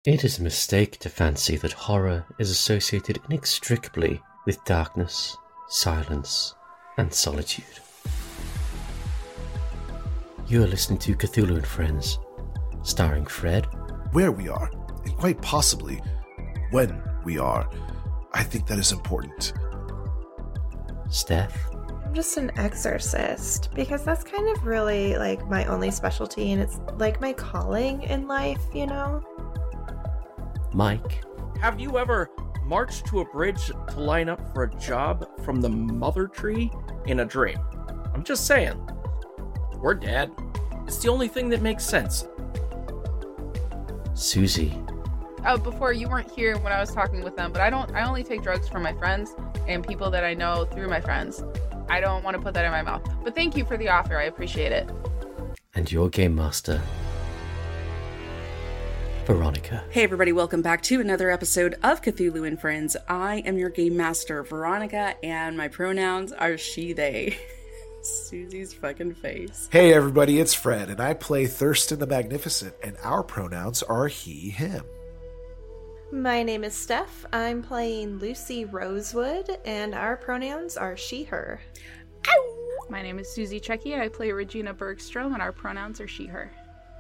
It is a mistake to fancy that horror is associated inextricably with darkness, silence, and solitude. You are listening to Cthulhu and Friends, starring Fred. Where we are, and quite possibly when we are. I think that is important. Steph. I'm just an exorcist, because that's kind of really like my only specialty, and it's like my calling in life, you know? Mike. Have you ever marched to a bridge to line up for a job from the mother tree in a dream? I'm just saying. We're dead. It's the only thing that makes sense. Susie. Oh, before you weren't here when I was talking with them, but I only take drugs from my friends and people that I know through my friends. I don't want to put that in my mouth. But thank you for the offer. I appreciate it. And your game master, Veronica. Hey everybody, welcome back to another episode of Cthulhu and Friends. I am your game master, Veronica, and my pronouns are she, they. Susie's fucking face. Hey everybody, it's Fred, and I play Thurston the Magnificent, and our pronouns are he, him. My name is Steph. I'm playing Lucy Rosewood, and our pronouns are she, her. Ow! My name is Susie Checky. I play Regina Bergstrom, and our pronouns are she, her.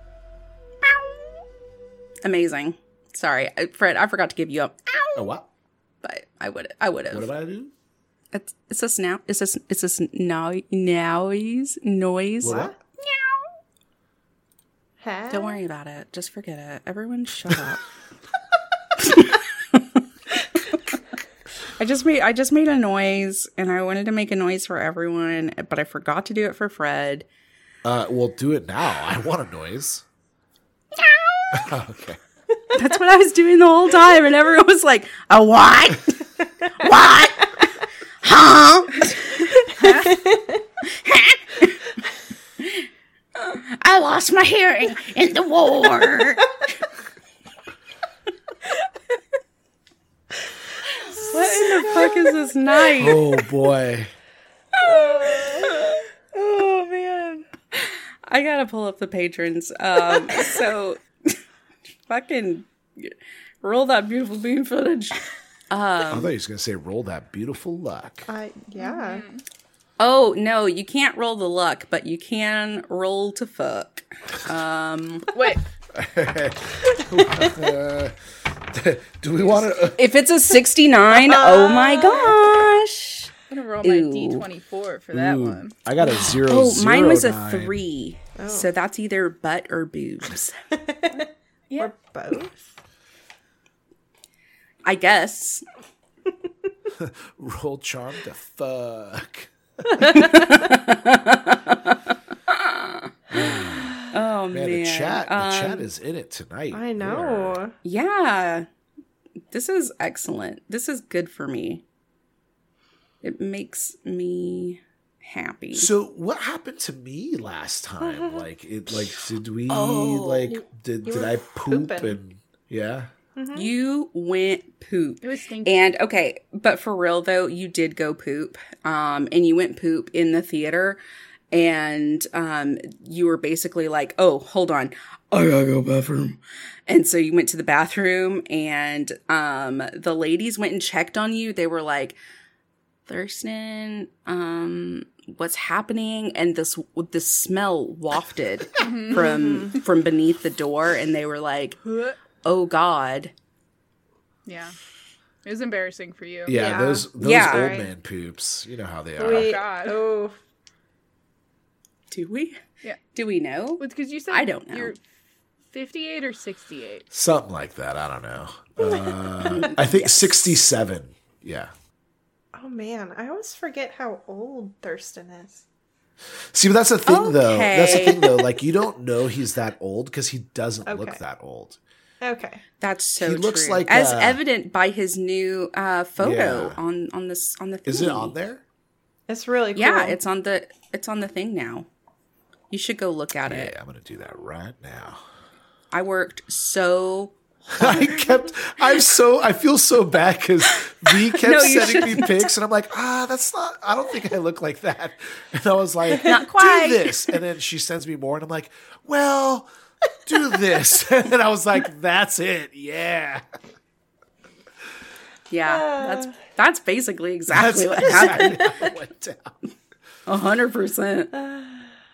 Amazing. Sorry, Fred, I forgot to give you a ow. Oh, what? But I would have. What did I do? It's a noise. What? Huh? Don't worry about it. Just forget it. Everyone shut up. I just made a noise, and I wanted to make a noise for everyone, but I forgot to do it for Fred. Well, do it now. I want a noise. Okay. That's what I was doing the whole time, and everyone was like, "A what? What? Huh? I lost my hearing in the war." What in the fuck is this night? Oh, boy. Oh, man. I gotta pull up the patrons. So, fucking roll that beautiful bean footage. I thought he was going to say, roll that beautiful luck. Yeah. Oh, no, you can't roll the luck, but you can roll to fuck. Wait. Do we want to... If it's a 69, oh my gosh. I'm going to roll my Ooh. D24 for that one. I got a 0, Oh, mine was a 9. 3. So that's either butt or boobs. Yeah. Or both. I guess. Roll charm to fuck. Oh, man. Man, the chat is in it tonight. I know. Yeah. This is excellent. This is good for me. It makes me happy. So what happened to me last time? Did we did I poop pooping. and yeah? You went poop. It was stinky. And okay, but for real though, you did go poop. And you went poop in the theater, and you were basically like, "Oh, hold on. I gotta go bathroom." And so you went to the bathroom, and the ladies went and checked on you. They were like, "Thurston, what's happening?" And this smell wafted from beneath the door, and they were like, "Oh God." Yeah. It was embarrassing for you. Yeah, Yeah. those Yeah. old man poops. You know how they are. Wait, God. oh. Do we? Yeah. Do we know? Because you said I don't know. you're 58 or 68. Something like that. I don't know. I think 67. Yeah. Oh, man. I always forget how old Thurston is. See, but that's the thing, though. Okay. That's the thing, though. Like, you don't know he's that old because he doesn't look Okay. that old. Okay. That's so He looks true. like, as evident by his new photo Yeah. on the thing. Is it on there? It's really cool. Yeah, it's on the thing now. You should go look at Yeah, it. I'm gonna do that right now. I worked so I feel so bad because V kept No, you sending me pics, and I'm like, that's not, I don't think I look like that. And I was like, Not quite. do this. And then she sends me more, and I'm like, well, do this. And I was like, that's it. Yeah. Yeah, that's basically exactly what happened. What went down. 100%.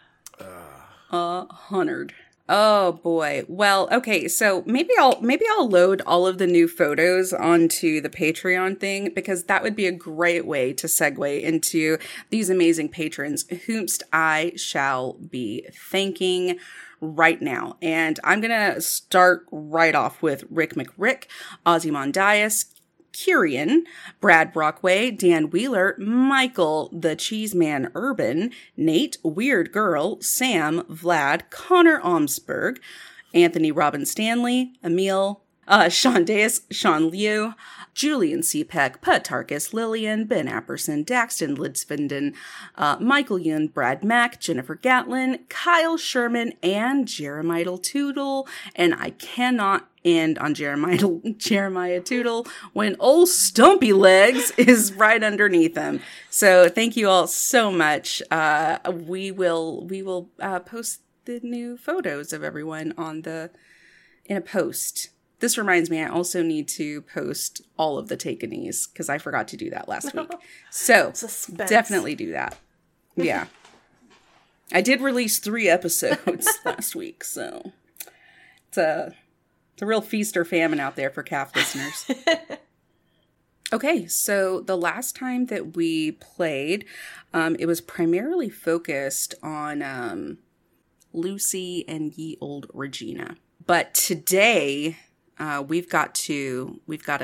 100. Oh boy. Well, okay, so maybe I'll load all of the new photos onto the Patreon thing, because that would be a great way to segue into these amazing patrons, whomst I shall be thanking right now. And I'm gonna start right off with Rick McRick, Ozymandias, Kyrian, Brad Brockway, Dan Wheeler, Michael, the Cheeseman Urban, Nate, Weird Girl, Sam, Vlad, Connor Omsberg, Anthony Robin Stanley, Emil, Sean Deus, Sean Liu, Julian C. Peck, Patarkus, Lillian, Ben Apperson, Daxton Lidsvinden, Michael Yun, Brad Mack, Jennifer Gatlin, Kyle Sherman, and Jeremiah Tootle. And I cannot end on Jeremiah Tootle when old Stumpy Legs is right underneath him. So thank you all so much. We will post the new photos of everyone in a post. This reminds me, I also need to post all of the takeanees, because I forgot to do that last week. So Suspense. definitely do that. Yeah. I did release 3 episodes last week, so it's a real feast or famine out there for calf listeners. Okay, so the last time that we played, it was primarily focused on Lucy and ye old Regina. But today, we've got to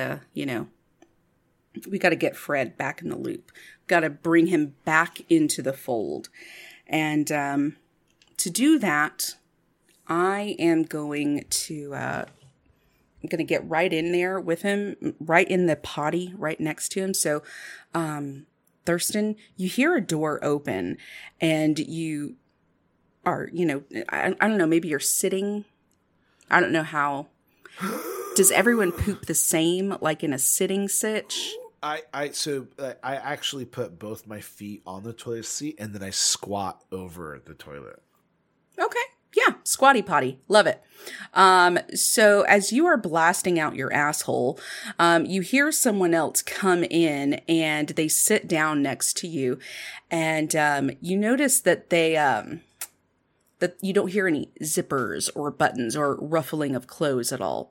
get Fred back in the loop. Got to bring him back into the fold. And to do that, I am going to get right in there with him, right in the potty, right next to him. So, Thurston, you hear a door open, and you are, I don't know, maybe you're sitting. I don't know how. Does everyone poop the same, like in a sitting sitch? I actually put both my feet on the toilet seat, and then I squat over the toilet. Okay. Yeah. Squatty potty. Love it. So as you are blasting out your asshole, you hear someone else come in, and they sit down next to you, and you notice that they that you don't hear any zippers or buttons or ruffling of clothes at all.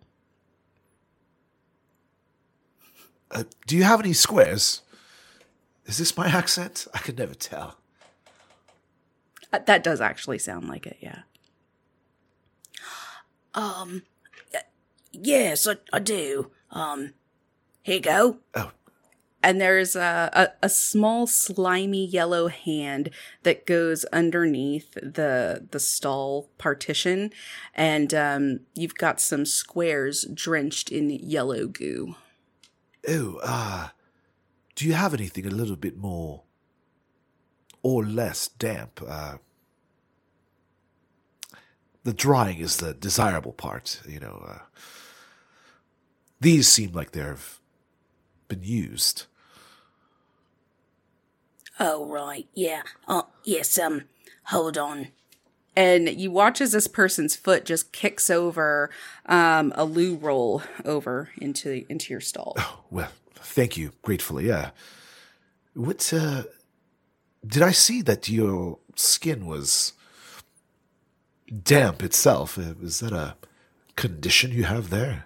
Do you have any squares? Is this my accent? I could never tell. That does actually sound like it, yeah. Yes, I do. Here you go. Oh. And there's a small slimy yellow hand that goes underneath the stall partition, and you've got some squares drenched in yellow goo. Oh, do you have anything a little bit more or less damp? The drying is the desirable part, These seem like they've been used. Oh, right, yeah. Yes, hold on. And you watch as this person's foot just kicks over a loo roll over into your stall. Oh, well, thank you, gratefully, yeah. What, did I see that your skin was damp itself? Is that a condition you have there?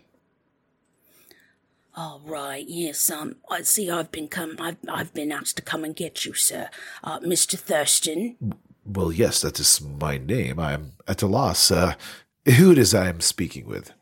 All right, yes, I see I've been asked to come and get you, sir. Mr. Thurston? Well, yes, that is my name. I am at a loss. Who it is I am speaking with?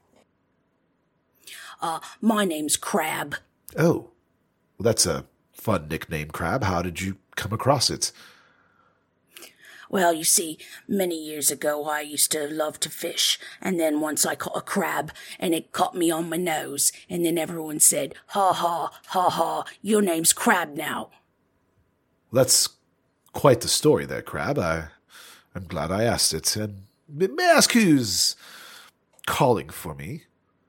My name's Crab. Oh, well, that's a fun nickname, Crab. How did you come across it? Well, you see, many years ago I used to love to fish, and then once I caught a crab, and it caught me on my nose, and then everyone said, ha ha, ha ha, your name's Crab now. That's quite the story there, Crab. I'm glad I asked it. And may I ask who's calling for me?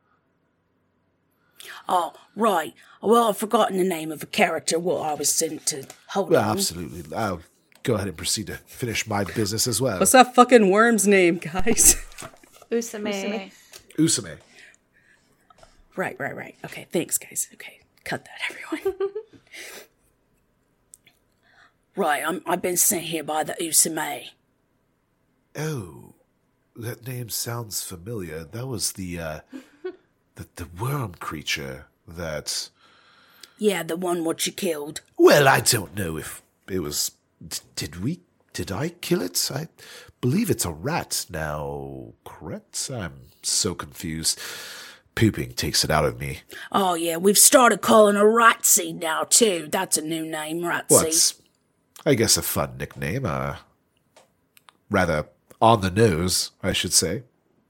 Oh, right. Well, I've forgotten the name of a character what I was sent to. Hold on. Absolutely. I'll go ahead and proceed to finish my business as well. What's that fucking worm's name, guys? Usame. Usame. Right. Okay, thanks, guys. Okay, cut that, everyone. Right, I've been sent here by the Usame. Oh, that name sounds familiar. That was the worm creature that... Yeah, the one what you killed. Well, I don't know if it was... Did I kill it? I believe it's a rat now, correct? I'm so confused. Pooping takes it out of me. Oh, yeah, we've started calling her Ratsy now, too. That's a new name, Ratsy. What's, I guess, a fun nickname. Rather on the nose, I should say.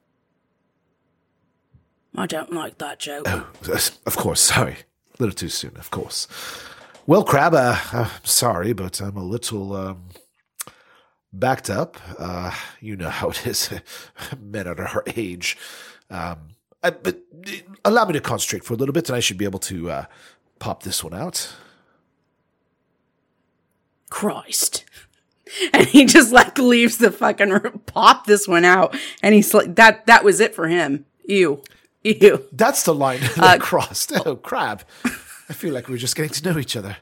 I don't like that joke. Oh, of course, sorry. A little too soon, of course. Well, Crab, I'm sorry, but I'm a little, backed up. You know how it is. Men at our age. But allow me to concentrate for a little bit, and I should be able to pop this one out. Christ. And he just like leaves the fucking room, pop this one out, and he's like, that was it for him. Ew. That's the line that crossed. Oh, Crab. I feel like we're just getting to know each other.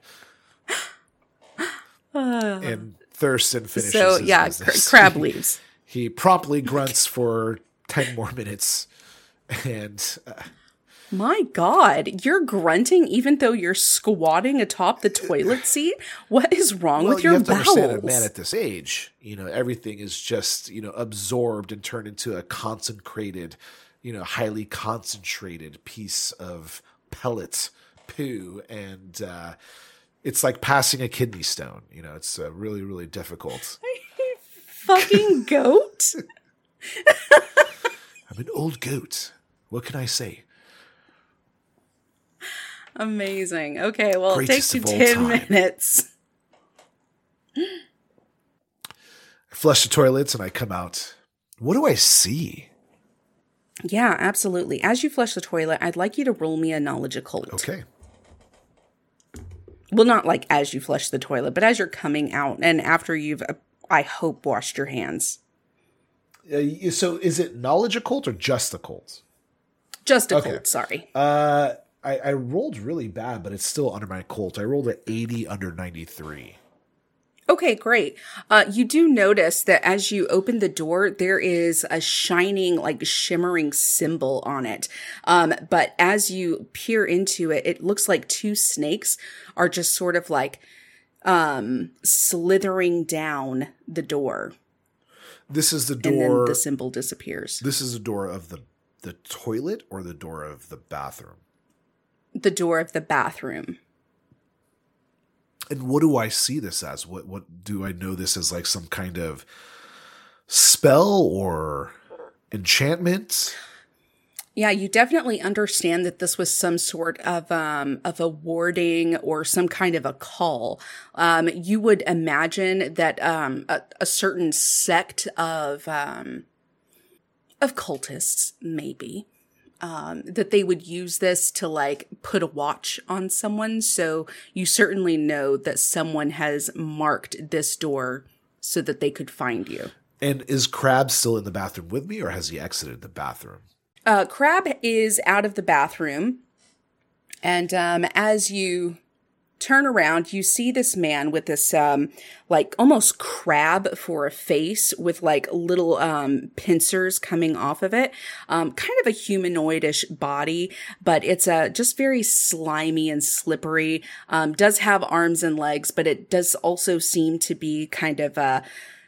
And Thurston finishes So his yeah, business. Crab leaves. He promptly grunts for 10 more minutes. And My God, you're grunting even though you're squatting atop the toilet seat? What is wrong with your you have to understand, a bowels? man at this age, everything is just, absorbed and turned into a concentrated, highly concentrated piece of pellet poo. And it's like passing a kidney stone. It's really, really difficult. Fucking goat? I'm an old goat. What can I say? Amazing. Okay, well, Greatest it takes of you all 10 time. minutes. I flush the toilets and I come out. What do I see? Yeah, absolutely. As you flush the toilet, I'd like you to roll me a knowledge occult. Okay. Well, not like as you flush the toilet, but as you're coming out and after you've, I hope, washed your hands. So is it knowledge occult or just occult? Just a Okay. cold, sorry. I rolled really bad, but it's still under my occult. I rolled an 80 under 93. Okay, great. You do notice that as you open the door, there is a shining, like shimmering symbol on it. But as you peer into it, it looks like two snakes are just sort of like slithering down the door. This is the And then door. the symbol disappears. This is the door of the toilet or the door of the bathroom? The door of the bathroom. And what do I see this as? What do I know this as, like some kind of spell or enchantment? Yeah, you definitely understand that this was some sort of a warding or some kind of a call. You would imagine that a certain sect of cultists, maybe, that they would use this to like put a watch on someone. So you certainly know that someone has marked this door so that they could find you. And is Crab still in the bathroom with me, or has he exited the bathroom? Crab is out of the bathroom, and as you turn around, you see this man with this like almost crab for a face with like little pincers coming off of it, kind of a humanoidish body, but it's just very slimy and slippery. Does have arms and legs, but it does also seem to be kind of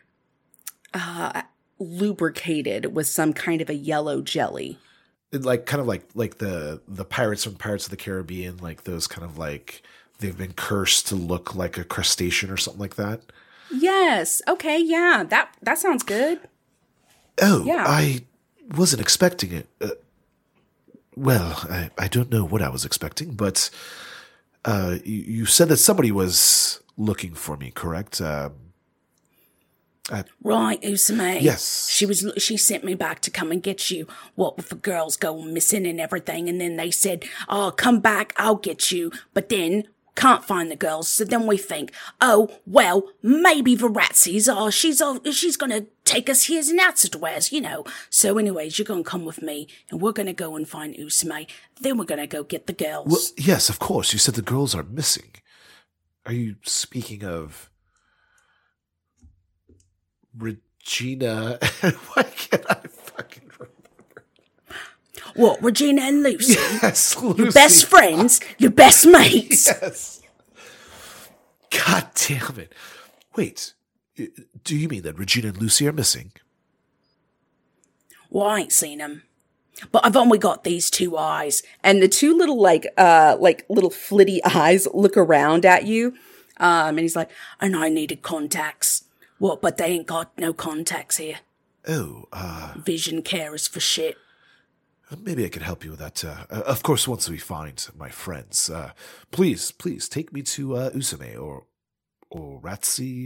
lubricated with some kind of a yellow jelly. Like kind of like the pirates from Pirates of the Caribbean, like those kind of like they've been cursed to look like a crustacean or something like that. Yes. Okay. Yeah. That sounds good. Oh, Yeah. I wasn't expecting it. Well, I don't know what I was expecting, but you said that somebody was looking for me, correct? Right, Usame. Yes. She sent me back to come and get you. What with the girls going missing and everything, and then they said, "Oh, come back, I'll get you." But then can't find the girls, so then we think, "Oh, well, maybe Varatzi's. She's gonna take us here's and outside, So anyways, you're going to come with me, and we're going to go and find Usume. Then we're going to go get the girls. Well, yes, of course. You said the girls are missing. Are you speaking of Regina? Why can't I fucking remember? What, Regina and Lucy? Yes, Lucy. Your best friends? Your best mates? Yes. God damn it. Wait, do you mean that Regina and Lucy are missing? Well, I ain't seen them. But I've only got these two eyes. And the two little, like little flitty eyes look around at you. And he's like, And I needed contacts. What, but they ain't got no contacts here. Oh, Vision care is for shit. maybe I could help you with that. Of course, once we find my friends. Please take me to Usume or Ratsi.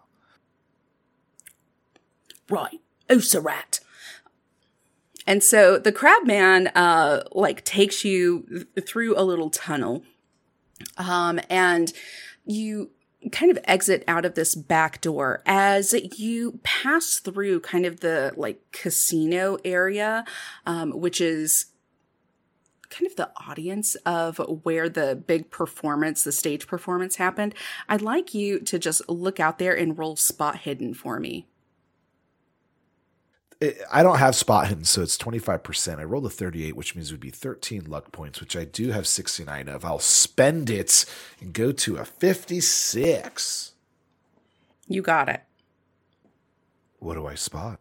Right, Usarat. and so the crab man, takes you through a little tunnel. And you kind of exit out of this back door as you pass through kind of the casino area, which is kind of the audience of where the big performance, the stage performance happened. I'd like you to just look out there and roll spot hidden for me. I don't have spot hidden, so it's 25%. I rolled a 38, which means it would be 13 luck points, which I do have 69 of. I'll spend it and go to a 56. You got it. What do I spot?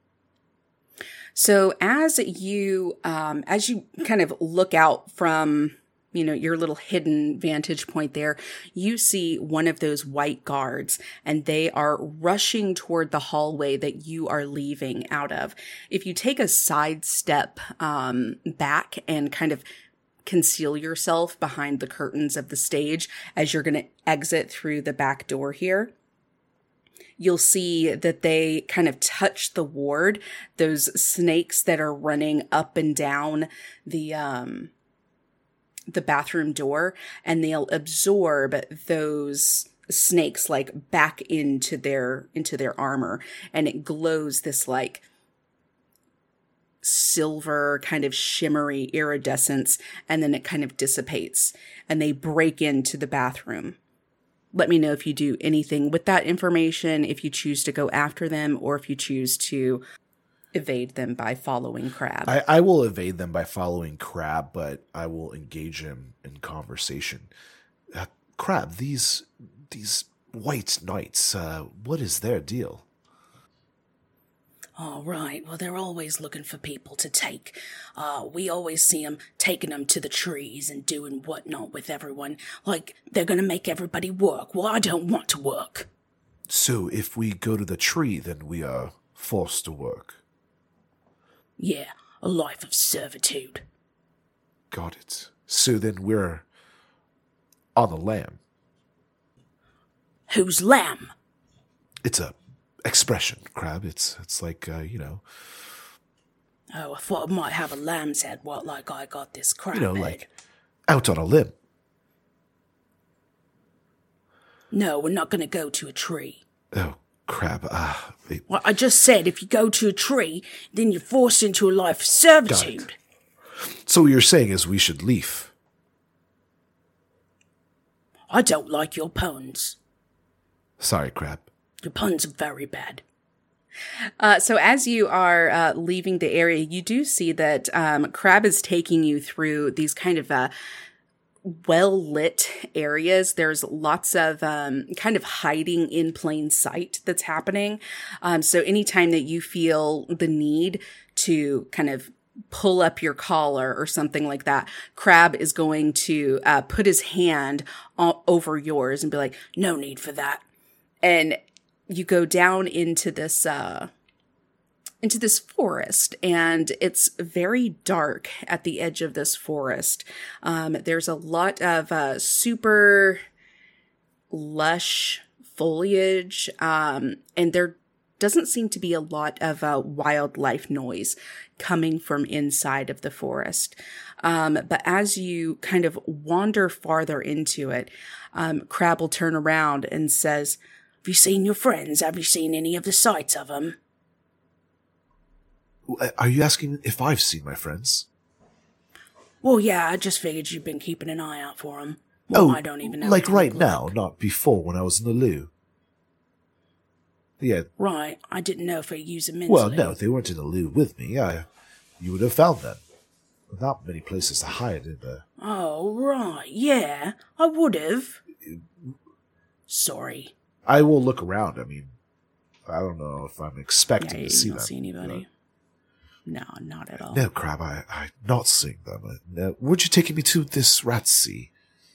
So as you kind of look out from, your little hidden vantage point there, you see one of those white guards, and they are rushing toward the hallway that you are leaving out of. If you take a side step back and kind of conceal yourself behind the curtains of the stage as you're going to exit through the back door here, you'll see that they kind of touch the ward, those snakes that are running up and down the bathroom door, and they'll absorb those snakes back into their armor, and it glows this silver kind of shimmery iridescence, and then it kind of dissipates, and they break into the bathroom. Let me know if you do anything with that information, if you choose to go after them, or if you choose to evade them by following Crab. I will evade them by following Crab, but I will engage him in conversation. Crab, these white knights, what is their deal? All right, well, they're always looking for people to take. We always see them taking them to the trees and doing whatnot with everyone. Like, they're going to make everybody work. Well, I don't want to work. So if we go to the tree, then we are forced to work. Yeah, a life of servitude. Got it. So then we're on the lam. Who's lamb? It's a expression, Crab. It's like, Oh, I thought I might have a lamb's head, like I got this crab head. like out on a limb. No, we're not going to go to a tree. Oh, Crab. Well, I just said if you go to a tree, then you're forced into a life of servitude. So what you're saying is we should leave. I don't like your puns. Sorry, Crab. Your puns are very bad. So as you are leaving the area, you do see that Crab is taking you through these kind of well-lit areas. There's lots of kind of hiding in plain sight that's happening. So anytime that you feel the need to kind of pull up your collar or something like that, Crab is going to put his hand over yours and be like, no need for that. And you go down into this forest, and it's very dark at the edge of this forest. There's a lot of super lush foliage, and there doesn't seem to be a lot of wildlife noise coming from inside of the forest. But as you kind of wander farther into it, Crab will turn around and says, have you seen your friends? Have you seen any of the sights of them? Are you asking if I've seen my friends? Well, yeah, I just figured you've been keeping an eye out for them. Well, I don't even know. Like what they right look now, like. not before when I was in the loo. Yeah. Right, I didn't know if they use them mentally. Well, no, they weren't in the loo with me. You would have found them. Not many places to hide in there. Oh, right, yeah, I would have. Sorry. I will look around. I mean, I don't know if I'm expecting Yeah, to you see don't them. see anybody. No, not at all. No, Crab, I'm not seeing them. Weren't you taking me to this Ratsea?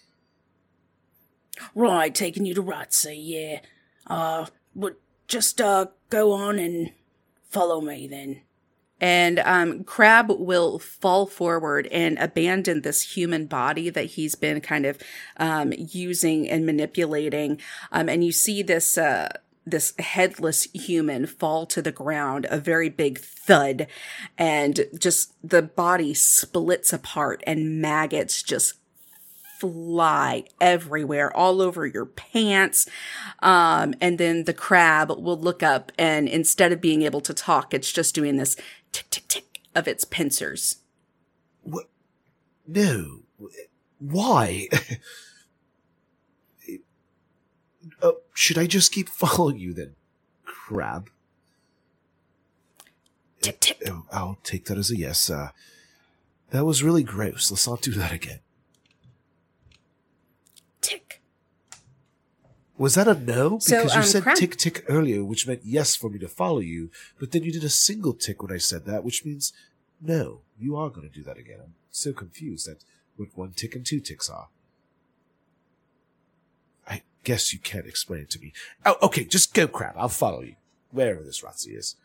Right, taking you to Ratsea, yeah. But just, go on and follow me then. And Crab will fall forward and abandon this human body that he's been kind of using and manipulating. And you see this this headless human fall to the ground, a very big thud, and just the body splits apart and maggots just fly everywhere, all over your pants. And then the crab will look up, and instead of being able to talk, it's just doing this tick, tick, tick of its pincers. What? No. Why? Should I just keep following you then, Crab? Tick, tick. I'll take that as a yes. That was really gross. Let's not do that again. Tick. Was that a no? So, Because you said Crab- tick tick earlier, which meant yes for me to follow you, but then you did a single tick when I said that, which means no, you are going to do that again. I'm so confused at what one tick and two ticks are. I guess you can't explain it to me. Oh, okay, just go, Crab. I'll follow you, wherever this Ratsea is.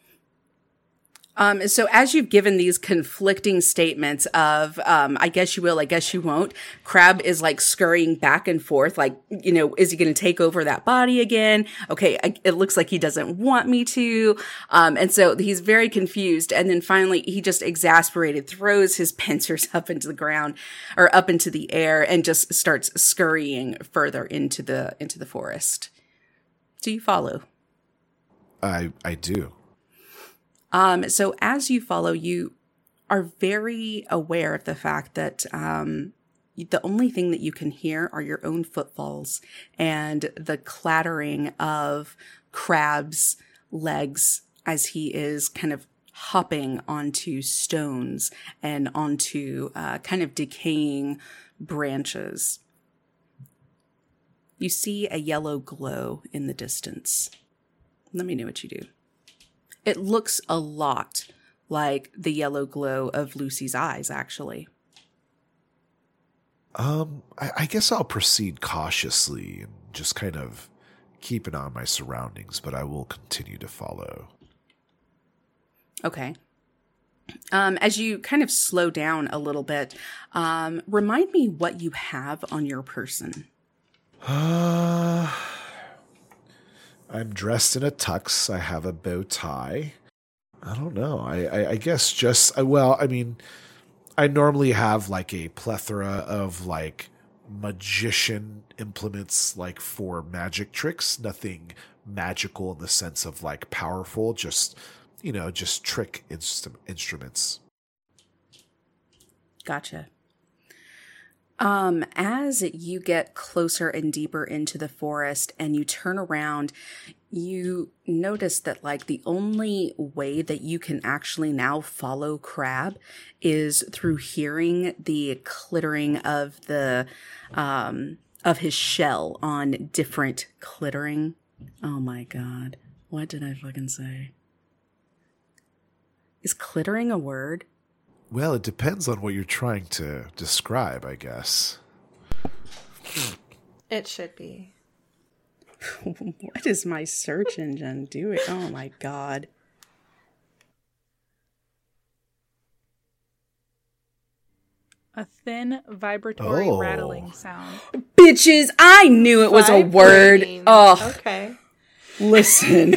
So as you've given these conflicting statements of, I guess you will, I guess you won't, Crab is like scurrying back and forth, like, you know, is he going to take over that body again? Okay, it looks like he doesn't want me to. And so he's very confused. And then finally, he just exasperated, throws his pincers up into the ground or up into the air and just starts scurrying further into the forest. Do you follow? I do. So as you follow, you are very aware of the fact that the only thing that you can hear are your own footfalls and the clattering of Crab's legs as he is kind of hopping onto stones and onto kind of decaying branches. You see a yellow glow in the distance. Let me know what you do. It looks a lot like the yellow glow of Lucy's eyes, actually. I guess I'll proceed cautiously and just kind of keep an eye on my surroundings, but I will continue to follow. Okay. As you kind of slow down a little bit, remind me what you have on your person. I'm dressed in a tux. I have a bow tie. I don't know. I guess just, well, I mean, I normally have like a plethora of like magician implements, like for magic tricks. Nothing magical in the sense of like powerful, just, you know, just trick instruments. Gotcha. As you get closer and deeper into the forest and you turn around, you notice that like the only way that you can actually now follow Crab is through hearing the clittering of the, of his shell on different clittering. Oh my God. What did I fucking say? Is clittering a word? Well, it depends on what you're trying to describe, I guess. It should be. What is my search engine doing? Oh my God. A thin, vibratory, Oh. rattling sound. Bitches, I knew it was a word. Vibrating. Oh, Okay. listen.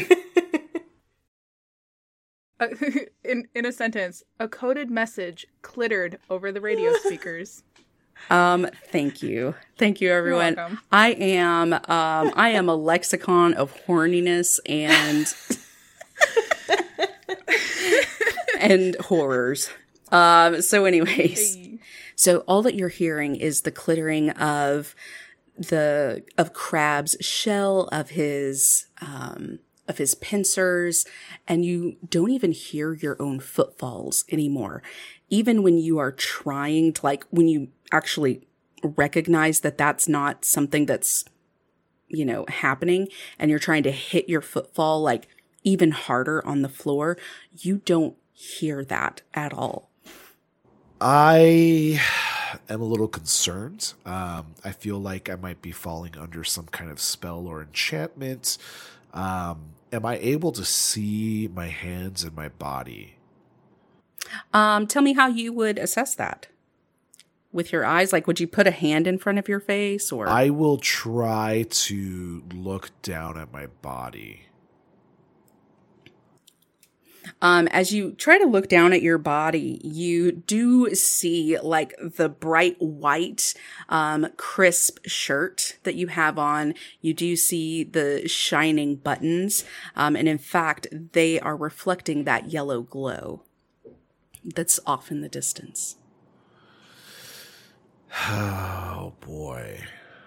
In a sentence, a coded message clittered over the radio speakers. Thank you. Thank you, everyone. welcome. I am a lexicon of horniness and and horrors. So anyways, so all that you're hearing is the clittering of Crab's shell, of his pincers, and you don't even hear your own footfalls anymore. Even when you are trying to, like, when you actually recognize that that's not something that's, happening, and you're trying to hit your footfall, like, even harder on the floor, you don't hear that at all. I am a little concerned. I feel like I might be falling under some kind of spell or enchantment. Am I able to see my hands and my body? Tell me how you would assess that. With your eyes? Like, would you put a hand in front of your face, or? I will try to look down at my body. As you try to look down at your body, you do see, like, the bright white, crisp shirt that you have on. You do see the shining buttons. And in fact, they are reflecting that yellow glow that's off in the distance. Oh, boy.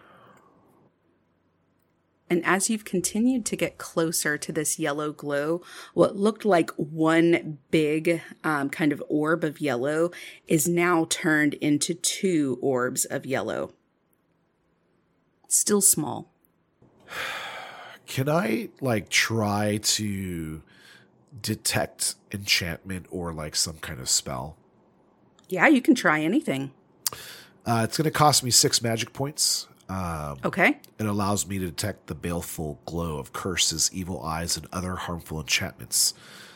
And as you've continued to get closer to this yellow glow, what looked like one big kind of orb of yellow is now turned into 2 orbs of yellow. Still small. Can I, like, try to detect enchantment or, like, some kind of spell? Yeah, you can try anything. It's going to cost me 6 magic points. Okay. It allows me to detect the baleful glow of curses, evil eyes, and other harmful enchantments.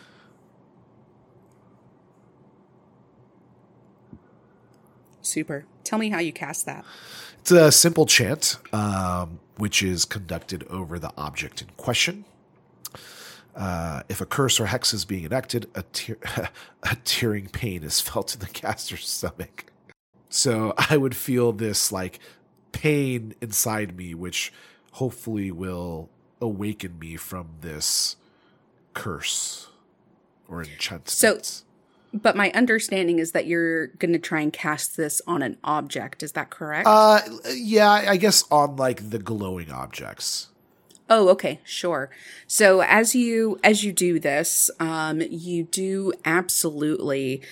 Super. Tell me how you cast that. It's a simple chant, which is conducted over the object in question. If a curse or hex is being enacted, a tearing pain is felt in the caster's stomach. So I would feel this, like, pain inside me, which hopefully will awaken me from this curse or enchantment. But my understanding is that you're going to try and cast this on an object. Is that correct? Yeah, I guess on, like, the glowing objects. Oh, okay, sure. So as you do this, you do absolutely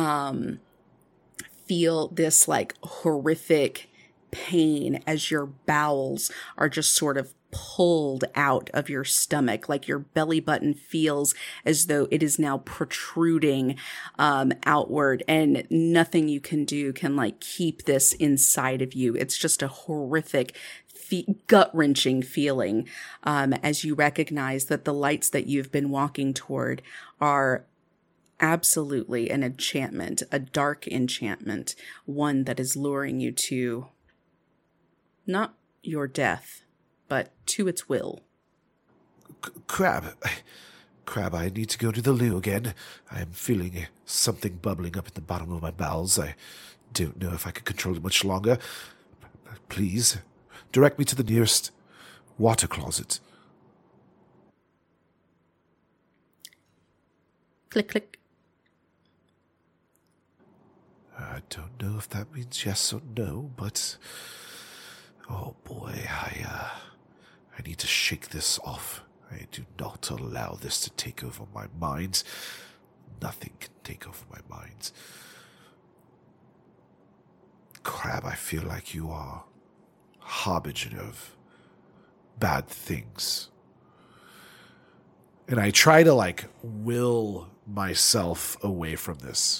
feel this, like, horrific pain as your bowels are just sort of pulled out of your stomach, like your belly button feels as though it is now protruding outward, and nothing you can do can, like, keep this inside of you. It's just a horrific, gut-wrenching feeling as you recognize that the lights that you've been walking toward are absolutely an enchantment, a dark enchantment, one that is luring you to not your death, but to its will. Crab, I need to go to the loo again. I am feeling something bubbling up at the bottom of my bowels. I don't know if I can control it much longer. Please, direct me to the nearest water closet. Click, click. I don't know if that means yes or no, but oh boy, I need to shake this off. I do not allow this to take over my mind. Nothing can take over my mind. Crab, I feel like you are harbinger of bad things. And I try to, like, will myself away from this.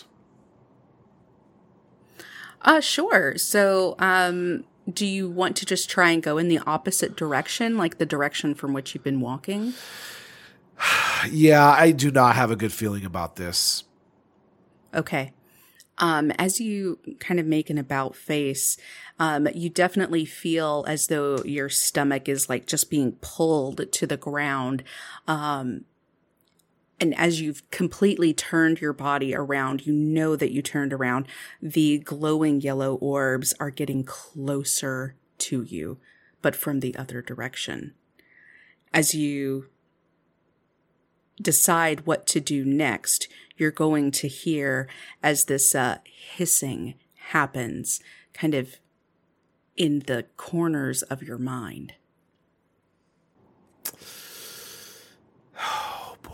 Sure. So, do you want to just try and go in the opposite direction, like the direction from which you've been walking? Yeah, I do not have a good feeling about this. Okay. As you kind of make an about face, you definitely feel as though your stomach is, like, just being pulled to the ground. And as you've completely turned your body around, you know that you turned around, the glowing yellow orbs are getting closer to you, but from the other direction. As you decide what to do next, you're going to hear as this hissing happens kind of in the corners of your mind. Oh, boy.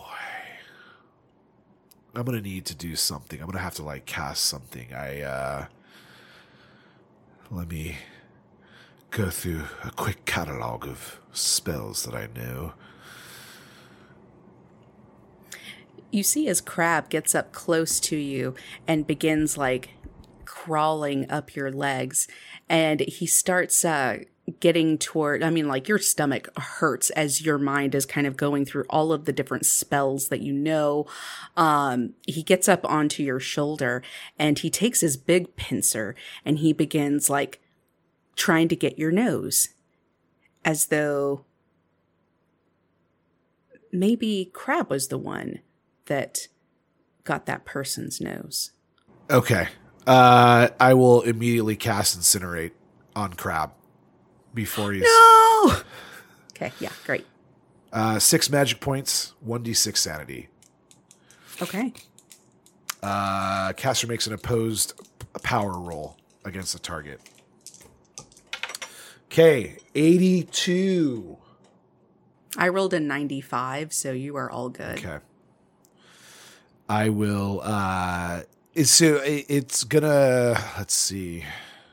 I'm going to need to do something. I'm going to have to, cast something. Let me go through a quick catalog of spells that I know. You see as Crab gets up close to you and begins crawling up your legs, and he starts getting toward, your stomach hurts as your mind is kind of going through all of the different spells that you know. He gets up onto your shoulder and he takes his big pincer and he begins trying to get your nose, as though maybe Crab was the one that got that person's nose. Okay. I will immediately cast Incinerate on Crab before he's... No! Okay, yeah, great. 6 magic points, 1d6 sanity. Okay. Caster makes an opposed power roll against the target. Okay, 82. I rolled a 95, so you are all good. Okay. I will, so it's gonna, let's see,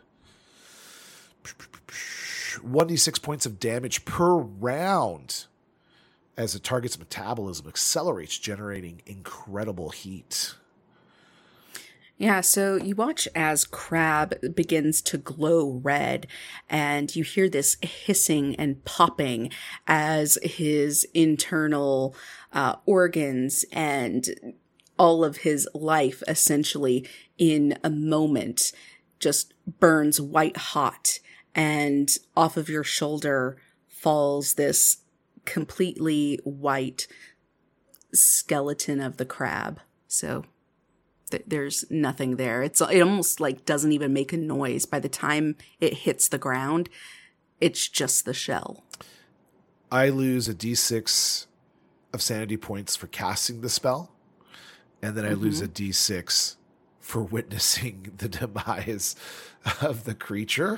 1d6 points of damage per round as the target's metabolism accelerates, generating incredible heat. Yeah, so you watch as Crab begins to glow red, and you hear this hissing and popping as his internal organs and all of his life essentially in a moment just burns white hot, and off of your shoulder falls this completely white skeleton of the crab. So there's nothing there. It almost doesn't even make a noise. By the time it hits the ground, it's just the shell. I lose a d6 of sanity points for casting the spell. And then I lose a d6 for witnessing the demise of the creature.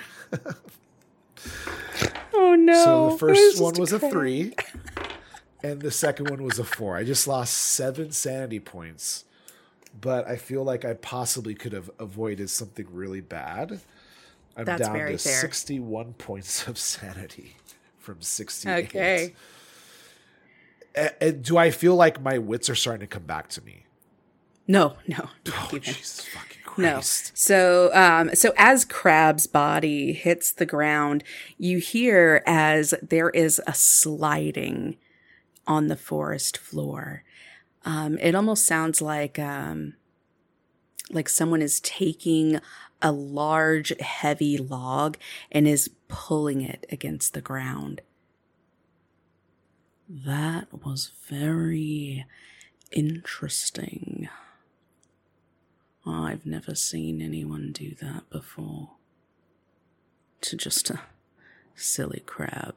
Oh, no. So the first one was a 3, and the second one was a 4. I just lost 7 sanity points, but I feel like I possibly could have avoided something really bad. I'm That's down very to fair. 61 points of sanity from 68. Okay. And do I feel like my wits are starting to come back to me? No. Oh, Jesus fucking No. Christ. So as Crab's body hits the ground, you hear as there is a sliding on the forest floor. It almost sounds like someone is taking a large, heavy log and is pulling it against the ground. That was very interesting. I've never seen anyone do that before. To just a silly crab.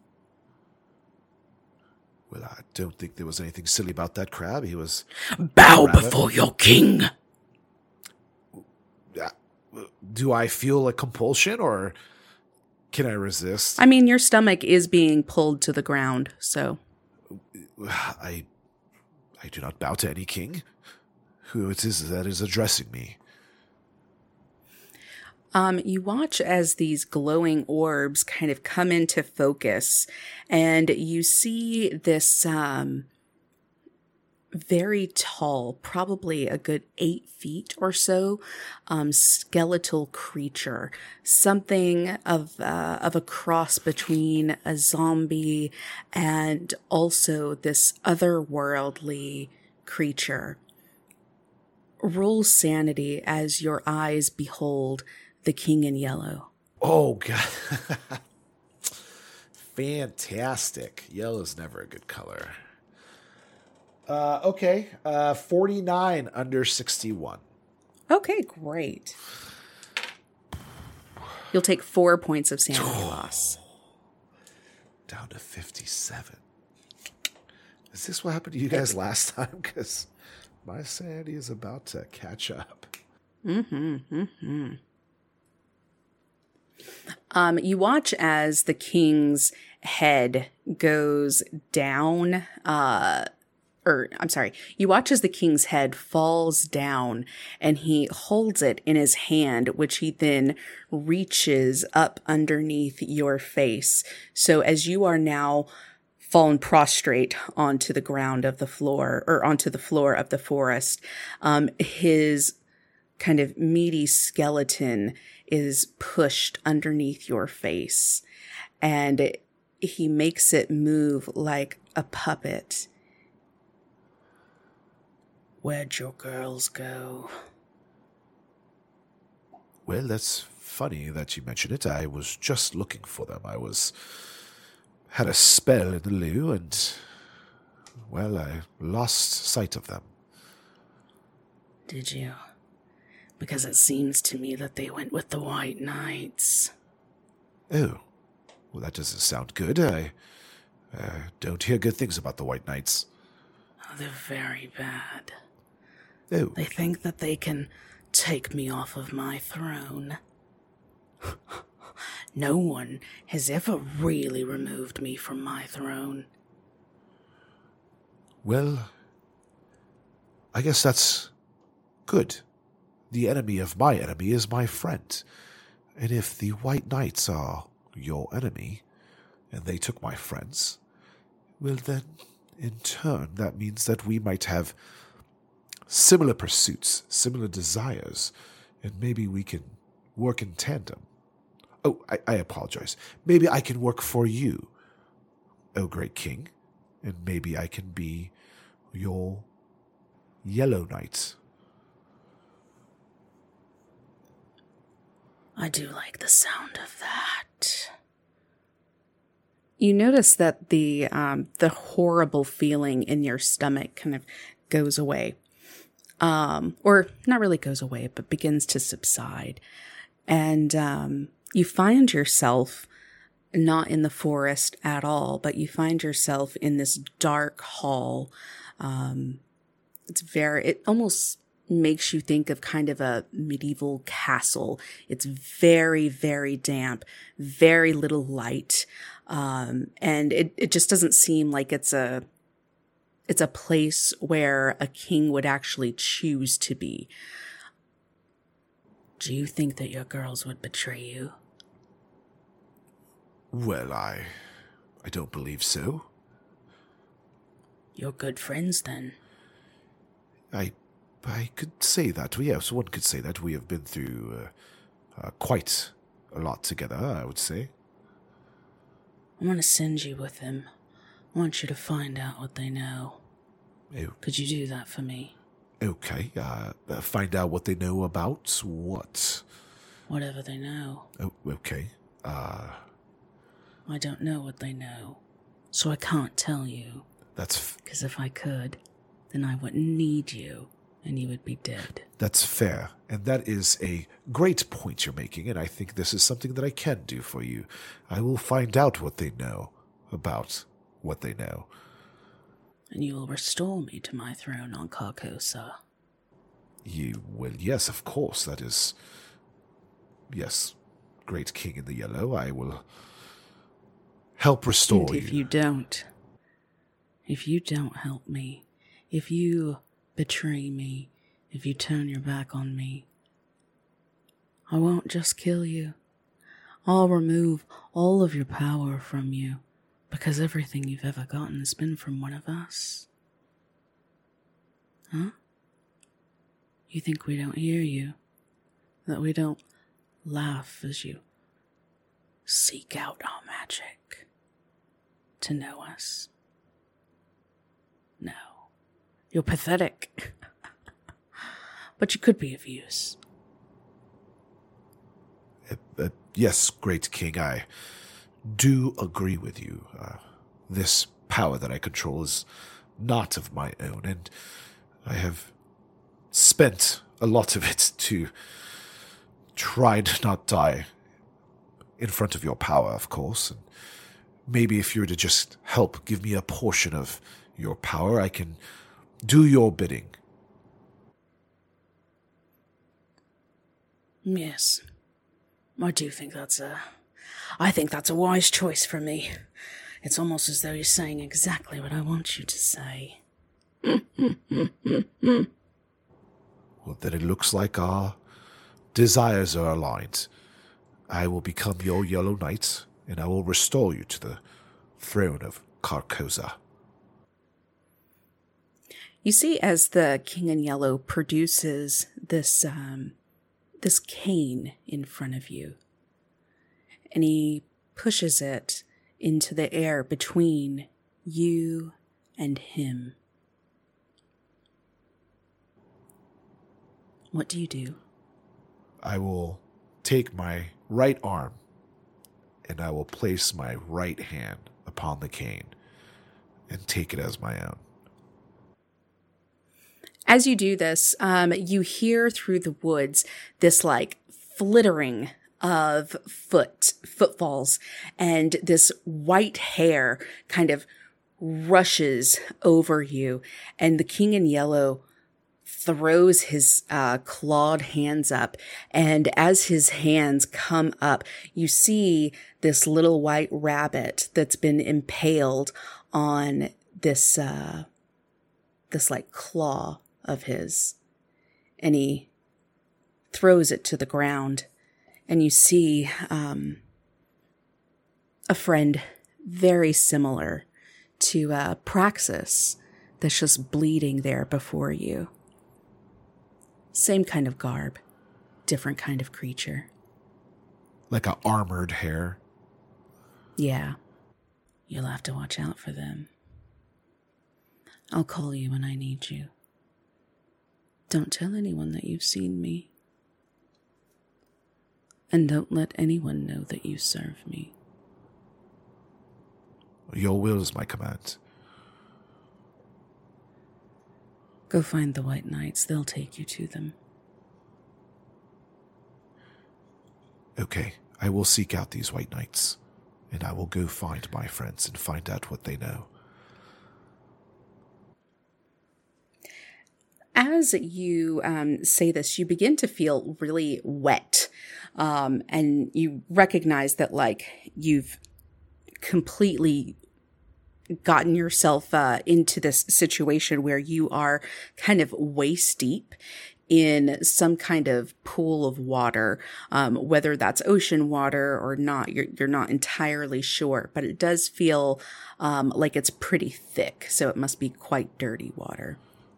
Well, I don't think there was anything silly about that crab. He was... Bow Rabbit. before your king. Do I feel a compulsion, or can I resist? I mean, your stomach is being pulled to the ground, so... I do not bow to any king. Who it is that is addressing me? You watch as these glowing orbs kind of come into focus, and you see this very tall, probably a good 8 feet or so, skeletal creature. Something of a cross between a zombie and also this otherworldly creature. Roll sanity as your eyes behold the king in yellow. Oh, God. Fantastic. Yellow's never a good color. Okay. 49 under 61. Okay, great. You'll take 4 points of sanity loss. Down to 57. Is this what happened to you guys last time? Because my sanity is about to catch up. You watch as the king's head goes down, you watch as the king's head falls down and he holds it in his hand, which he then reaches up underneath your face. So as you are now fallen prostrate onto the ground of the floor, or onto the floor of the forest, his kind of meaty skeleton is pushed underneath your face, and he makes it move like a puppet. Where'd your girls go? Well, that's funny that you mention it. I was just looking for them. Had a spell in the loo, and, well, I lost sight of them. Did you? Because it seems to me that they went with the White Knights. Oh, well, that doesn't sound good. I don't hear good things about the White Knights. Oh, they're very bad. Oh. They think that they can take me off of my throne. No one has ever really removed me from my throne. Well, I guess that's good. The enemy of my enemy is my friend. And if the White Knights are your enemy, and they took my friends, well then, in turn, that means that we might have similar pursuits, similar desires, and maybe we can work in tandem. Oh, I apologize. Maybe I can work for you, O great king, and maybe I can be your Yellow Knight. I do like the sound of that. You notice that the horrible feeling in your stomach kind of goes away. Or not really goes away, but begins to subside. And you find yourself not in the forest at all, but you find yourself in this dark hall. It almost makes you think of kind of a medieval castle. It's very, very damp, very little light. And it just doesn't seem like it's a place where a king would actually choose to be. Do you think that your girls would betray you? Well, I don't believe so. You're good friends, then. I could say that. Yes, one could say that. We have been through quite a lot together, I would say. I'm going to send you with them. I want you to find out what they know. Oh. Could you do that for me? Okay. Find out what they know about what? Whatever they know. Oh, okay. I don't know what they know, so I can't tell you. That's... Because if I could, then I wouldn't need you, and you would be dead. That's fair, and that is a great point you're making, and I think this is something that I can do for you. I will find out what they know about what they know. And you will restore me to my throne on Carcosa. You will, yes, of course, that is... Yes, great king in the yellow, I will help restore and if you don't help me, if you betray me, if you turn your back on me, I won't just kill you. I'll remove all of your power from you, because everything you've ever gotten has been from one of us. Huh? You think we don't hear you? That we don't laugh as you seek out our magic to know us? No. You're pathetic. But you could be of use. Yes, great king, I do agree with you. This power that I control is not of my own, and I have spent a lot of it to try to not die in front of your power, of course. And maybe if you were to just help give me a portion of your power, I can do your bidding. Yes. I do think that's I think that's a wise choice for me. It's almost as though you're saying exactly what I want you to say. Well, then it looks like our desires are aligned. I will become your Yellow Knight, and I will restore you to the throne of Carcosa. You see, as the King in Yellow produces this cane in front of you, and he pushes it into the air between you and him. What do you do? I will take my right arm, and I will place my right hand upon the cane and take it as my own. As you do this, you hear through the woods this like flittering of footfalls, and this white hair kind of rushes over you, and the King in Yellow throws his clawed hands up, and as his hands come up, you see this little white rabbit that's been impaled on this like claw of his, and he throws it to the ground, and you see a friend very similar to Praxis that's just bleeding there before you. Same kind of garb, different kind of creature. Like a armored hare. Yeah. You'll have to watch out for them. I'll call you when I need you. Don't tell anyone that you've seen me. And don't let anyone know that you serve me. Your will is my command. Go find the White Knights. They'll take you to them. Okay, I will seek out these White Knights, and I will go find my friends and find out what they know. As you say this, you begin to feel really wet. And you recognize that, like, you've completely gotten yourself into this situation where you are kind of waist deep in some kind of pool of water, whether that's ocean water or not, you're not entirely sure, but it does feel like it's pretty thick, so it must be quite dirty water.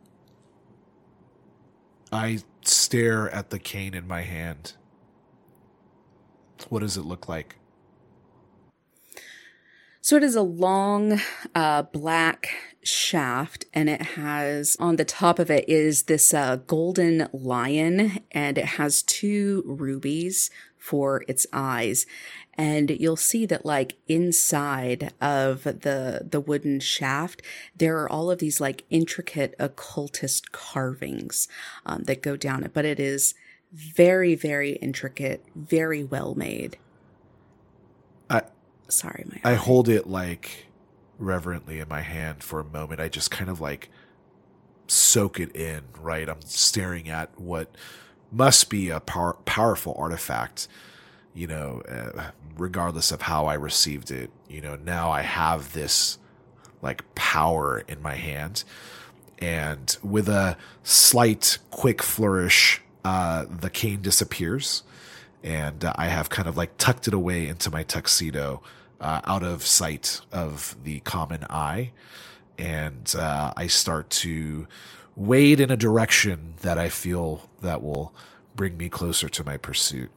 I stare at the cane in my hand. What does it look like? So it is a long black shaft, and it has, on the top of it is this golden lion, and it has 2 rubies for its eyes. And you'll see that, like, inside of the wooden shaft, there are all of these, like, intricate occultist carvings that go down it. But it is very, very intricate, very well made. Sorry, I hold it, like, reverently in my hand for a moment. I just kind of, like, soak it in, right? I'm staring at what must be a powerful artifact, you know, regardless of how I received it. You know, now I have this, like, power in my hand. And with a slight, quick flourish, the cane disappears. And I have kind of, like, tucked it away into my tuxedo, out of sight of the common eye. And I start to wade in a direction that I feel that will bring me closer to my pursuit.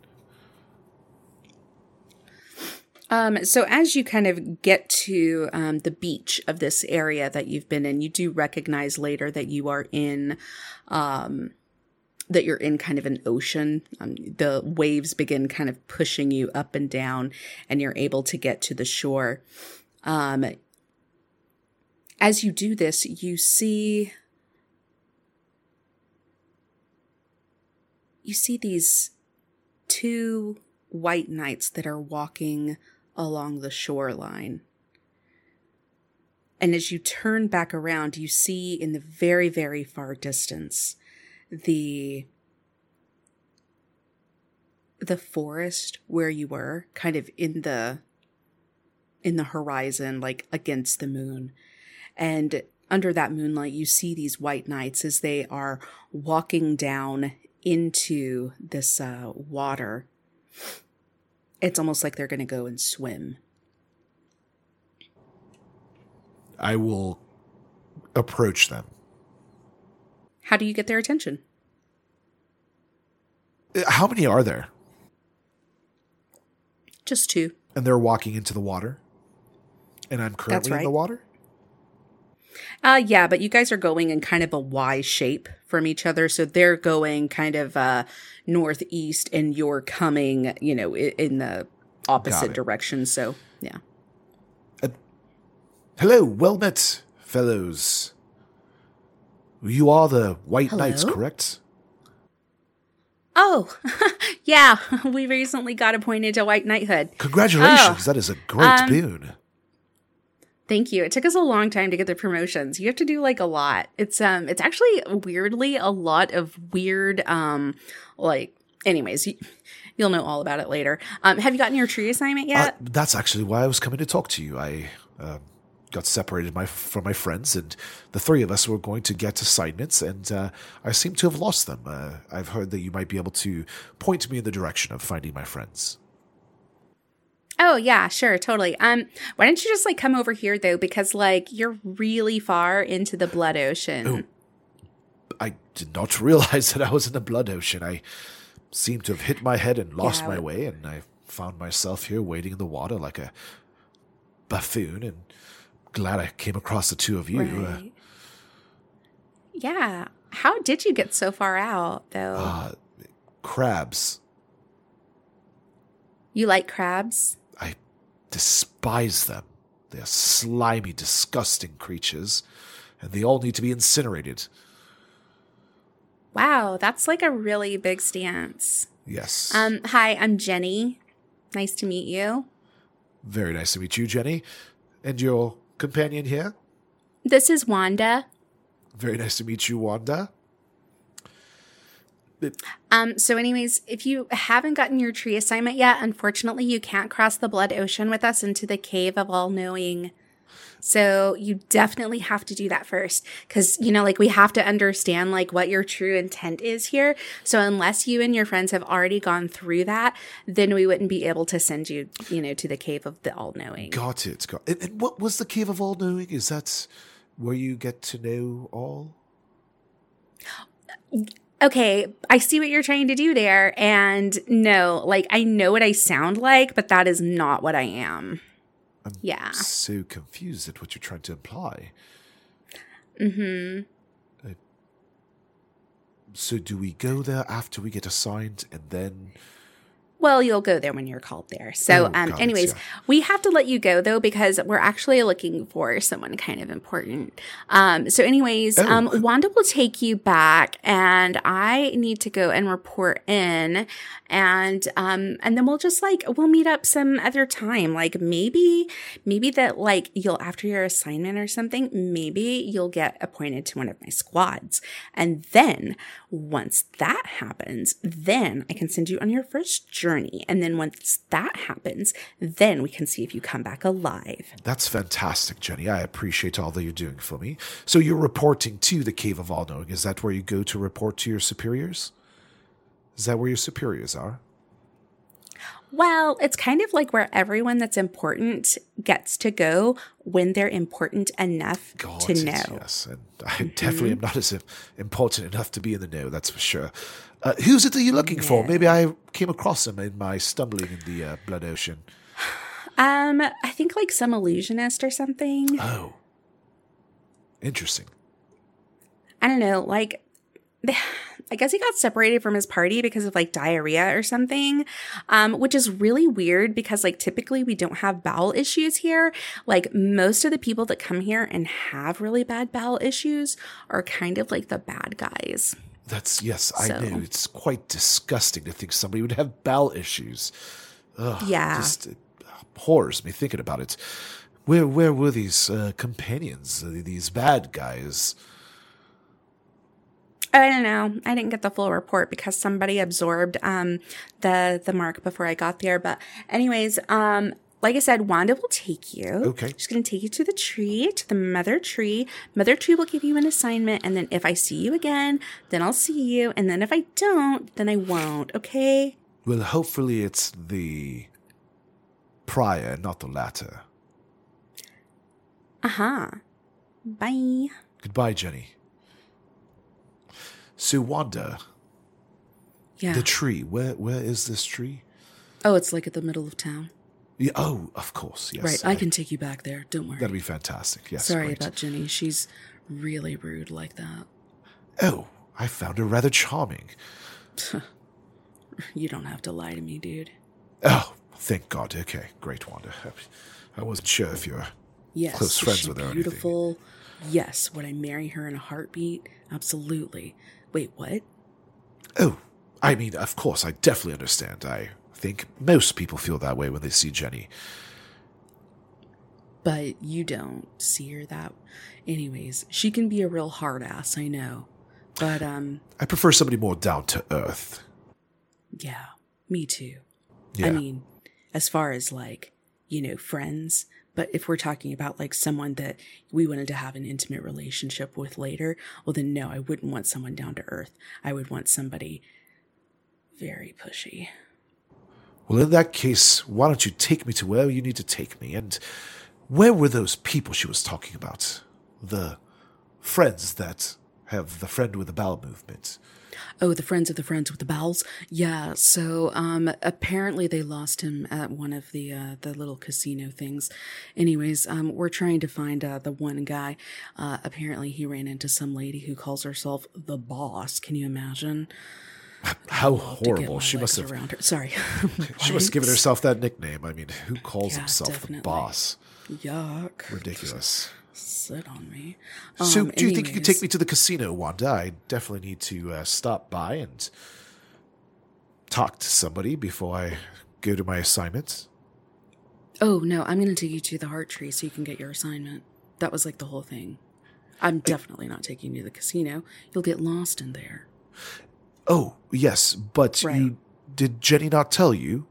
So as you kind of get to the beach of this area that you've been in, you do recognize later that you are in that you're in kind of an ocean. The waves begin kind of pushing you up and down, and you're able to get to the shore. As you do this, you see these 2 white knights that are walking along the shoreline. And as you turn back around, you see in the very, very far distance the forest where you were, kind of in the horizon, like against the moon. And under that moonlight, you see these white knights as they are walking down into this water. It's almost like they're going to go and swim. I will approach them. How do you get their attention? How many are there? Just 2. And they're walking into the water? And I'm currently in the water? Yeah, but you guys are going in kind of a Y shape from each other. So they're going kind of northeast and you're coming, in the opposite direction. So, yeah. Hello, well met, fellows. You are the White Knights, correct? Oh, yeah. We recently got appointed to White Knighthood. Congratulations. That is a great boon. Thank you. It took us a long time to get the promotions. You have to do like a lot. It's actually weirdly a lot of weird, anyways, you'll know all about it later. Have you gotten your tree assignment yet? That's actually why I was coming to talk to you. I got separated from my friends, and the 3 of us were going to get assignments, and I seem to have lost them. I've heard that you might be able to point me in the direction of finding my friends. Oh, yeah, sure, totally. Why don't you just, come over here, though, because, you're really far into the Blood Ocean. Oh, I did not realize that I was in the Blood Ocean. I seemed to have hit my head and lost my way, and I found myself here waiting in the water like a buffoon, and glad I came across the 2 of you. Right. Yeah. How did you get so far out, though? Crabs. You like crabs? I despise them. They are slimy, disgusting creatures, and they all need to be incinerated. Wow, that's like a really big stance. Yes. Hi, I'm Jenny. Nice to meet you. Very nice to meet you, Jenny. And your companion here? This is Wanda. Very nice to meet you, Wanda. So anyways, if you haven't gotten your tree assignment yet, unfortunately you can't cross the Blood Ocean with us into the Cave of All-Knowing. So you definitely have to do that first. Because, we have to understand, what your true intent is here. So unless you and your friends have already gone through that, then we wouldn't be able to send you, to the Cave of the All-Knowing. Got it. And what was the Cave of All-Knowing? Is that where you get to know all? Okay, I see what you're trying to do there. And no, I know what I sound like, but that is not what I am. I'm so confused at what you're trying to imply. Mm-hmm. So do we go there after we get assigned and then... Well, you'll go there when you're called there. So, anyways, we have to let you go, though, because we're actually looking for someone kind of important. So anyways, Wanda will take you back, and I need to go and report in, and then we'll just, we'll meet up some other time. Maybe that, you'll, after your assignment or something, maybe you'll get appointed to one of my squads. And then, once that happens, then I can send you on your first journey. And then once that happens, then we can see if you come back alive. That's fantastic, Jenny. I appreciate all that you're doing for me. So you're reporting to the Cave of All-Knowing. Is that where you go to report to your superiors? Is that where your superiors are? Well, it's kind of like where everyone that's important gets to go when they're important enough to know. Yes, and I definitely am not as important enough to be in the know, that's for sure. Who's it that you're looking for? Maybe I came across him in my stumbling in the Blood Ocean. I think some illusionist or something. Oh. Interesting. I don't know, I guess he got separated from his party because of diarrhea or something, which is really weird because typically we don't have bowel issues here. Most of the people that come here and have really bad bowel issues are kind of the bad guys. I know. It's quite disgusting to think somebody would have bowel issues. Ugh, yeah. Just horrors me thinking about it. Where were these companions, these bad guys? I don't know. I didn't get the full report because somebody absorbed the mark before I got there. But anyways, like I said, Wanda will take you. Okay. She's going to take you to the tree, to the mother tree. Mother tree will give you an assignment. And then if I see you again, then I'll see you. And then if I don't, then I won't. Okay? Well, hopefully it's the prior, not the latter. Uh-huh. Bye. Goodbye, Jenny. So, Wanda, Yeah. the tree, where is this tree? Oh, it's like at the middle of town. Yeah, oh, of course, yes. Right. I can take you back there. Don't worry. That'd be fantastic, yes. Sorry great. about Jenny. She's really rude like that. Oh, I found her rather charming. You don't have to lie to me, dude. Oh, thank God. Okay, great, Wanda. I wasn't sure if you're Yes. close is friends she with her or anything. beautiful? Yes. Would I marry her in a heartbeat? Absolutely. Wait, what? Oh, I mean, of course, I definitely understand. I think most people feel that way when they see Jenny. But you don't see her that. Anyways, she can be a real hard ass, I know. But, I prefer somebody more down to earth. yeah, me too. Yeah. I mean, as far as like, friends, but if we're talking about like someone that we wanted to have an intimate relationship with later, well then no, I wouldn't want someone down to earth. I would want somebody very pushy. Well, in that case, why don't you take me to where you need to take me? And where were those people she was talking about? The friends that have the friend with the bowel movement. Oh, the friends of the friends with the bowels? Yeah, so apparently they lost him at one of the little casino things. Anyways, we're trying to find the one guy. Apparently he ran into some lady who calls herself the boss. Can you imagine? How To get horrible. my She must legs have around her. Sorry. she must have given What? herself that nickname. I mean, who calls Yeah, himself definitely. the boss? Yuck. Ridiculous. Sit on me. So, do you think you could Anyways. take me to the casino, Wanda? I definitely need to stop by and talk to somebody before I go to my assignment. Oh, no, I'm going to take you to the heart tree so you can get your assignment. That was like the whole thing. I'm definitely not taking you to the casino. You'll get lost in there. Oh, yes, but Right. did Jenny not tell you?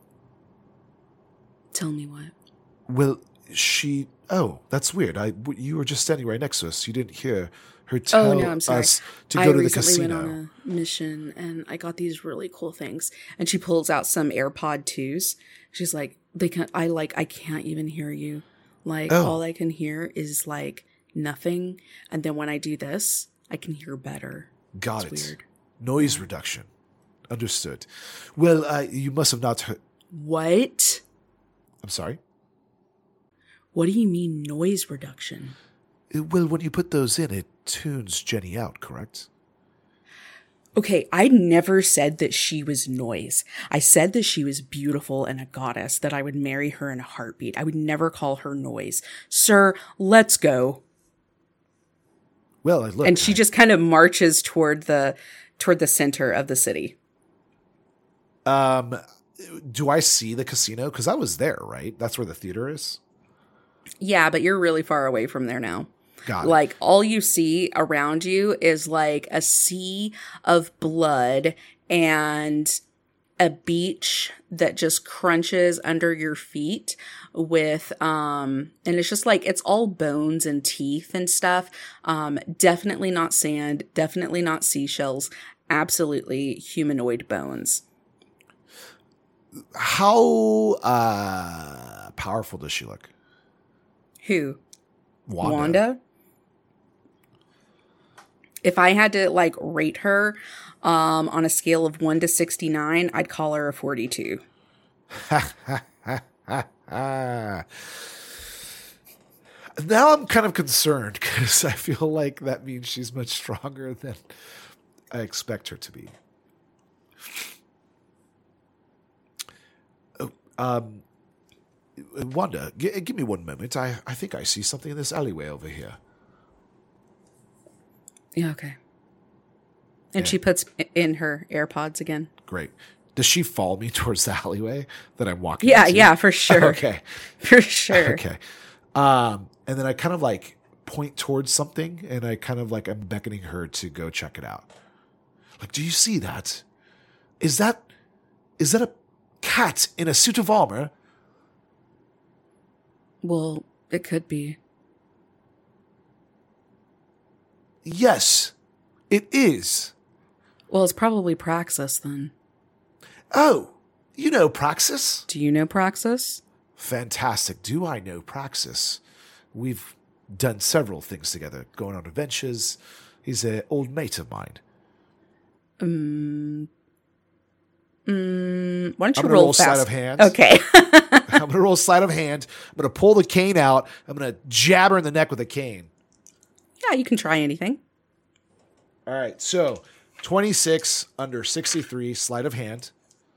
Tell me what. Well, oh, that's weird. You were just standing right next to us. You didn't hear her tell Oh, no, I'm sorry. us to I go to the recently casino. went on a mission and I got these really cool things. And she pulls out some AirPod 2s. She's like, I can't even hear you. Like, Oh. all I can hear is like nothing. And then when I do this, I can hear better. Got It's it. weird. Noise reduction. Understood. Well, you must have not heard. What? I'm sorry? What do you mean noise reduction? Well, when you put those in, it tunes Jenny out, correct? Okay, I never said that she was noise. I said that she was beautiful and a goddess, that I would marry her in a heartbeat. I would never call her noise. Sir, let's go. Well, look. And she just kind of marches toward the center of the city. Do I see the casino? Because I was there, right? That's where the theater is? Yeah, but you're really far away from there now. Got it. Like, all you see around you is like a sea of blood and a beach that just crunches under your feet with, and it's just like, it's all bones and teeth and stuff. Definitely not sand, definitely not seashells, absolutely humanoid bones. How powerful does she look? Who? Wanda? If I had to like rate her on a scale of 1 to 69, I'd call her a 42. Now I'm kind of concerned because I feel like that means she's much stronger than I expect her to be. Wanda, give me one moment. I think I see something in this alleyway over here. Yeah, okay. And Yeah. she puts in her AirPods again. Great. Does she follow me towards the alleyway that I'm walking Yeah, into? yeah, for sure. Okay. For sure. Okay. And then I kind of like point towards something, and I kind of like I'm beckoning her to go check it out. Like, do you see that? Is that a cat in a suit of armor? Well, it could be. Yes, it is. Well, it's probably Praxis then. Oh, you know Praxis? Do you know Praxis? Fantastic. Do I know Praxis? We've done several things together, going on adventures. He's an old mate of mine. Why don't you I'm gonna roll roll fast? sleight of hand. Okay. I'm going to roll sleight of hand. I'm going to pull the cane out. I'm going to jab her in the neck with a cane. Yeah, you can try anything. All right. So 26 under 63, sleight of hand.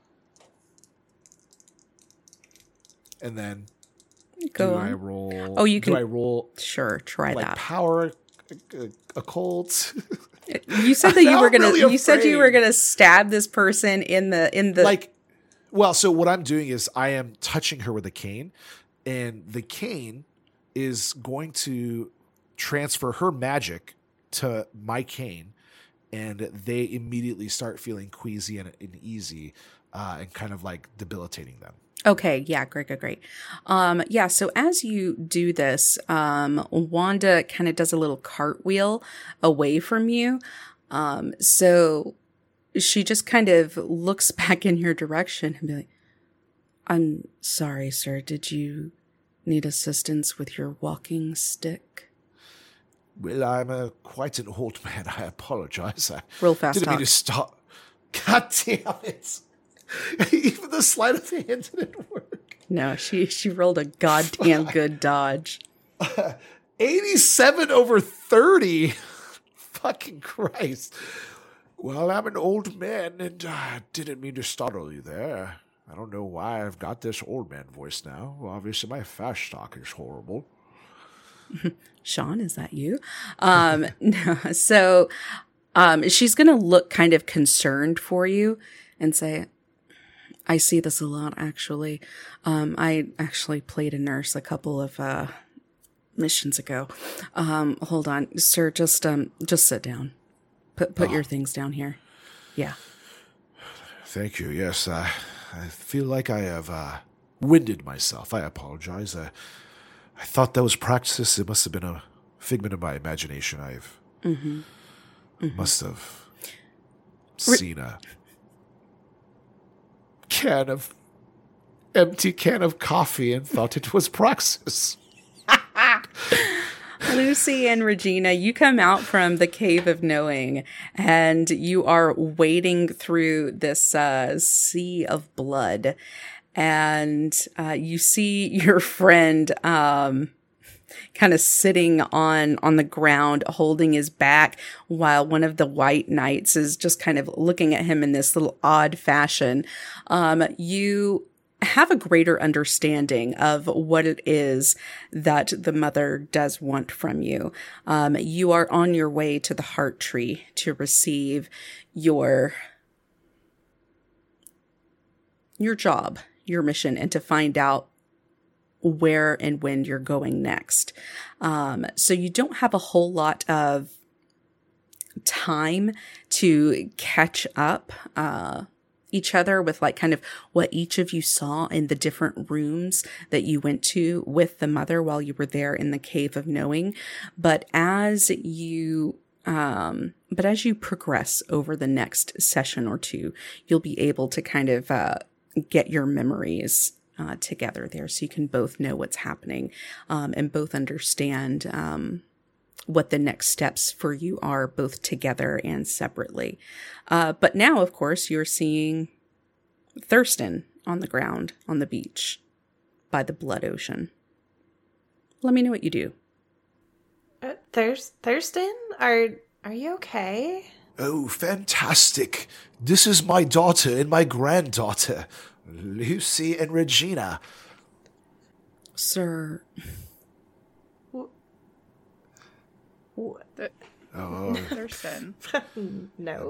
And then Go do on. I roll? Oh, you Do can- I roll Sure, try like that. power occult? You said that you Now were I'm gonna. really You said you were afraid. gonna stab this person in the. Like, well, so what I'm doing is I am touching her with a cane, and the cane is going to transfer her magic to my cane, and they immediately start feeling queasy and uneasy, and kind of like debilitating them. Okay, yeah, great. Yeah, so as you do this, Wanda kind of does a little cartwheel away from you. So she just kind of looks back in your direction and be like, I'm sorry, sir. Did you need assistance with your walking stick? Well, I'm quite an old man. I apologize. I Real fast didn't mean talk. to stop. God damn it. Even the sleight of hand didn't work. No, she rolled a goddamn good dodge. 87 over 30. Fucking Christ. Well, I'm an old man, and I didn't mean to startle you there. I don't know why I've got this old man voice now. Well, obviously, my fast talk is horrible. Sean, is that you? No, so she's going to look kind of concerned for you and say, I see this a lot, actually. I actually played a nurse a couple of missions ago. Hold on, sir, just sit down. Put your things down here. Yeah. Thank you. Yes, I feel like I have winded myself. I apologize. I thought that was practice. It must have been a figment of my imagination. I've must have seen a empty can of coffee and thought it was Praxis. Lucy and Regina, you come out from the Cave of Knowing, and you are wading through this sea of blood, and you see your friend kind of sitting on the ground, holding his back, while one of the white knights is just kind of looking at him in this little odd fashion. You have a greater understanding of what it is that the mother does want from you. You are on your way to the Heart Tree to receive your job, your mission, and to find out where and when you're going next. So you don't have a whole lot of time to catch up each other with like kind of what each of you saw in the different rooms that you went to with the mother while you were there in the Cave of Knowing. But as you progress over the next session or two, you'll be able to kind of get your memories together there, so you can both know what's happening and both understand what the next steps for you are, both together and separately. But now, of course, you're seeing Thurston on the ground on the beach by the blood ocean. Let me know what you do. Thurston, are you okay? Oh, fantastic. This is my daughter and my granddaughter, Lucy and Regina. Sir. Oh, Thurston.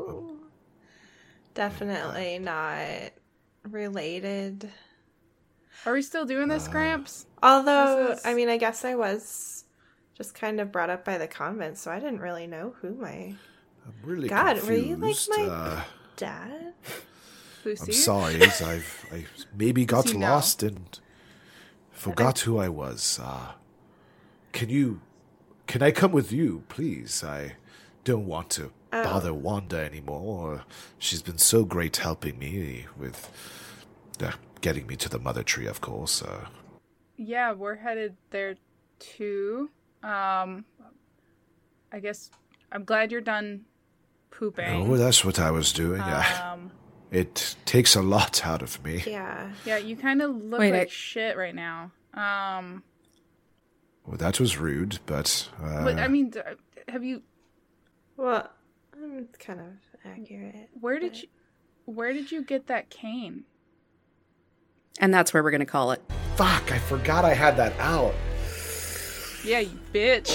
No. Definitely not related. Are we still doing this, Gramps? Although, This is- I mean, I guess I was just kind of brought up by the convent, so I didn't really know who my I'm really God, confused. were you like my dad? Lucy? I'm sorry, I maybe got Lucy, no. lost and forgot who I was. Can I come with you, please? I don't want to bother Wanda anymore. She's been so great helping me with getting me to the Mother Tree, of course. Yeah, we're headed there too. I guess I'm glad you're done pooping. Oh, that's what I was doing. It takes a lot out of me. Yeah. Yeah, you kind of look Wait, like shit right now. Well, that was rude, but... But I mean, have you? Well, it's kind of accurate. Where did you get that cane? And that's where we're going to call it. Fuck, I forgot I had that out. Yeah, you bitch.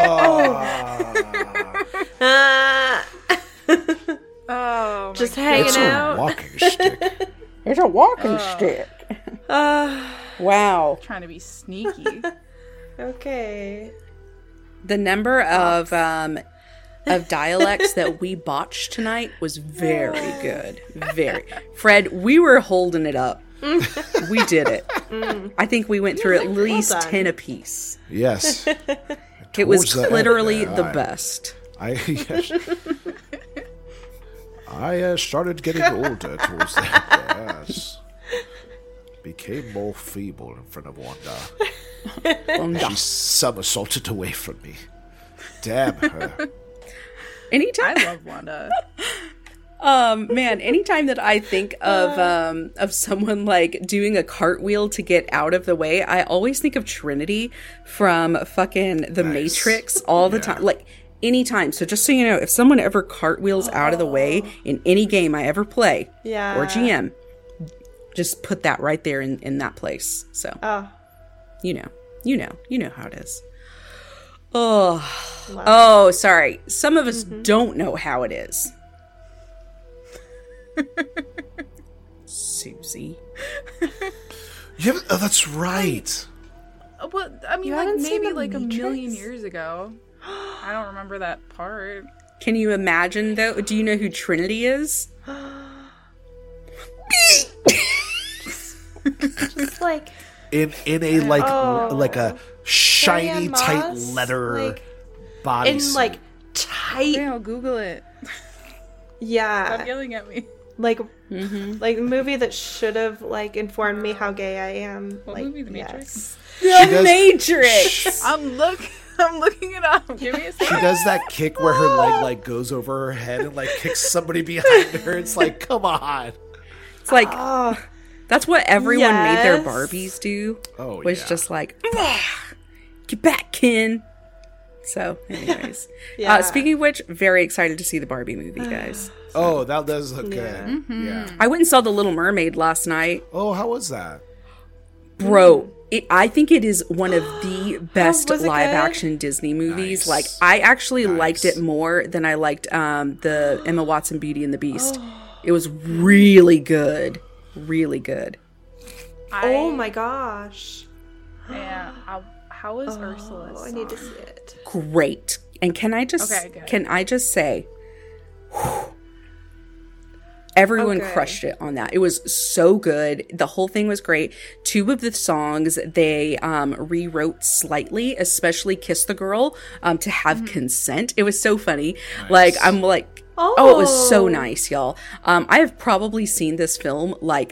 Oh, Just my hanging It's God. a out. walking stick. It's a walking stick. Wow. Trying to be sneaky. Okay. The number of dialects that we botched tonight was very good. Very. Fred, we were holding it up. We did it. I think we went through at least done. 10 apiece. Yes. It was Towards the end literally there, the I- best. Yes. I started getting older towards the end. Yes. Became more feeble in front of Wanda. She somersaulted away from me. Damn her. Anytime, I love Wanda. man, anytime that I think of someone like doing a cartwheel to get out of the way, I always think of Trinity from fucking The Matrix all the time. Like anytime. So just so you know, if someone ever cartwheels out of the way in any game I ever play Yeah. or GM, just put that right there in that place. So Oh, you know how it is. Oh, sorry. Some of us don't know how it is. Susie. Yeah, that's right. Well, I mean, You like haven't seen maybe The like a million Matrix? years ago. I don't remember that part. Can you imagine though? Do you know who Trinity is? just like In a like Oh. like a shiny Diane tight Moss, leather like, body. in like tight. Yeah, I'll Google it. Stop Yeah. yelling at me. Like like a movie that should have like informed me how gay I am. What like, movie? The Matrix? The does- Matrix. I'm looking it up. Give me a She second. does that kick where her leg like goes over her head and like kicks somebody behind her. It's like, come on. It's like Oh, that's what everyone made their Yes. Barbies do. Oh, was yeah. just like, get back, Ken. So, anyways, Yeah. speaking of which, very excited to see the Barbie movie, guys. Oh, that does look Yeah. good. Yeah. I went and saw The Little Mermaid last night. Oh, how was that? Bro, I think it is one of the best was it live good? action Disney movies. Nice. Like, I actually liked Nice. it more than I liked the Emma Watson Beauty and the Beast. It was really good. Really good. oh my gosh. Yeah. How was Ursula? Oh, I need to see it. Great. And can I just Okay, good. say everyone Okay. crushed it on that. It was so good. The whole thing was great. 2 of the songs they rewrote slightly, especially Kiss the Girl, to have consent. It was so funny. Like, I'm like, oh, it was so Oh. nice, y'all. I have probably seen this film like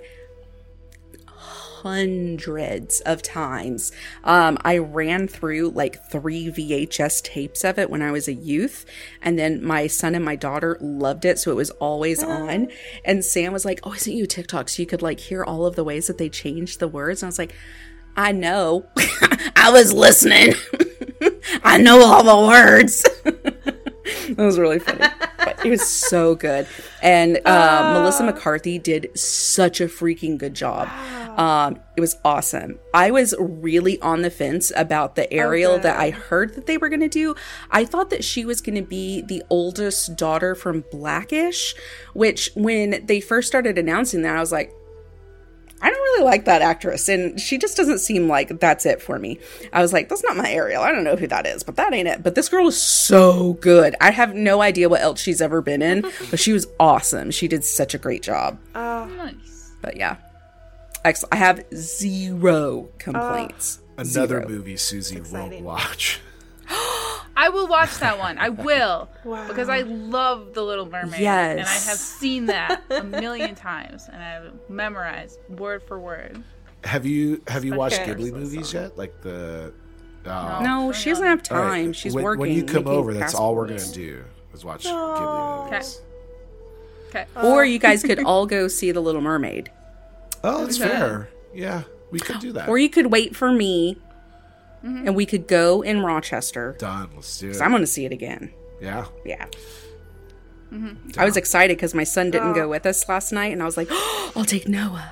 hundreds of times. I ran through like 3 VHS tapes of it when I was a youth, and then my son and my daughter loved it, so it was always on. And Sam was like, "Oh, I sent you a TikTok so you could like hear all of the ways that they changed the words." And I was like, "I know, I was listening. I know all the words." That was really funny. But it was so good. And Melissa McCarthy did such a freaking good job. It was awesome. I was really on the fence about the Ariel that I heard that they were going to do. I thought that she was going to be the oldest daughter from Blackish, which when they first started announcing that, I was like, I don't really like that actress, and she just doesn't seem like that's it for me. I was like, that's not my Ariel. I don't know who that is, but that ain't it. But this girl is so good. I have no idea what else she's ever been in, but she was awesome. She did such a great job. Nice. But yeah, excellent. I have zero complaints. Another Zero. movie Susie won't exciting. watch. I will watch that one. I will. Wow. Because I love The Little Mermaid. Yes. And I have seen that a million times. And I've memorized word for word. Have you watched Okay. Ghibli movies yet? Like the No, she doesn't have all right. time. She's when, working. When you come making over, that's all we're passports. gonna do is watch Ghibli Okay. movies. Okay. Or you guys could all go see The Little Mermaid. Oh, that's Okay. fair. Yeah, we could do that. Or you could wait for me, and we could go in Rochester. Done. Let's do it. 'Cause I'm going to see it again. Yeah. Yeah. I was excited because my son didn't go with us last night, and I was like, oh, I'll take Noah.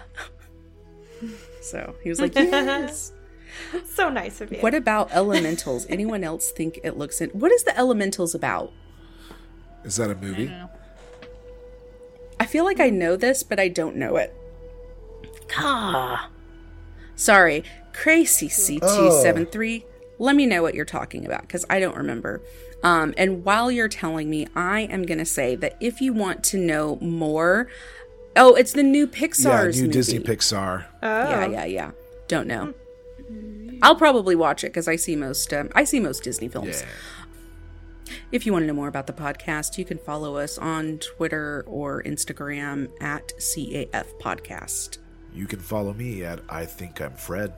So he was like, yes. So nice of you. What about Elementals? Anyone else think it looks in? What is the Elementals about? Is that a movie? I feel like I know this, but I don't know it. Ah. Sorry. Crazy C273. Let me know what you're talking about, because I don't remember. And while you're telling me, I am going to say that if you want to know more... Oh, it's the new Pixar's new movie. Disney Pixar. Yeah. Don't know. I'll probably watch it because I see most Disney films. Yeah. If you want to know more about the podcast, you can follow us on Twitter or Instagram at CAF Podcast. You can follow me at I Think I'm Fred.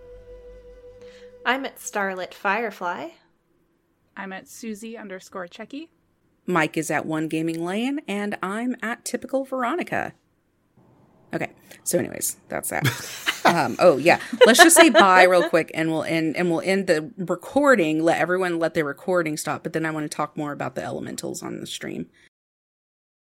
I'm at Starlit Firefly. I'm at Susie_Checky. Mike is at One Gaming Lane, and I'm at Typical Veronica. Okay, so anyways, that's that. Oh yeah, let's just say bye real quick, and we'll end the recording. Let the recording stop. But then I want to talk more about the elementals on the stream.